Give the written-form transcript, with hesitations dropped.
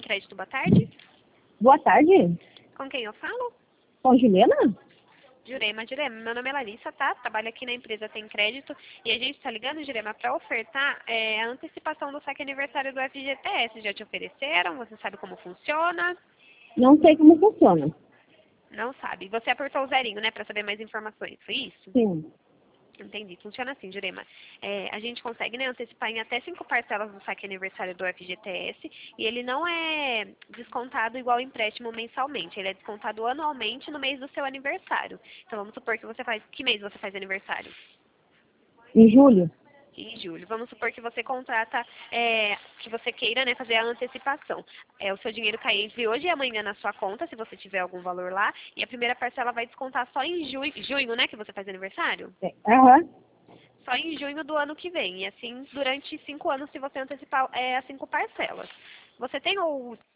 Crédito, boa tarde. Boa tarde. Com quem eu falo? Com Juliana? Jurema, meu nome é Larissa, tá? Trabalho aqui na empresa Tem Crédito e a gente tá ligando, Jurema, para ofertar a antecipação do saque aniversário do FGTS. Já te ofereceram? Você sabe como funciona? Não sei como funciona. Não sabe. Você apertou o zerinho, né, para saber mais informações, foi isso? Sim. Entendi. Funciona assim, Jurema. A gente consegue, né, antecipar em até 5 parcelas do saque aniversário do FGTS e ele não é descontado igual empréstimo mensalmente. Ele é descontado anualmente no mês do seu aniversário. Então, vamos supor que você faz... Que mês você faz aniversário? Em julho? Em julho. Vamos supor que você contrata, que você queira, né, fazer a antecipação. O seu dinheiro cai entre hoje e amanhã na sua conta, se você tiver algum valor lá, e a primeira parcela vai descontar só em junho, né, que você faz aniversário? Aham. Só em junho do ano que vem. E assim, durante 5 anos, se você antecipar as 5 parcelas. Você tem ou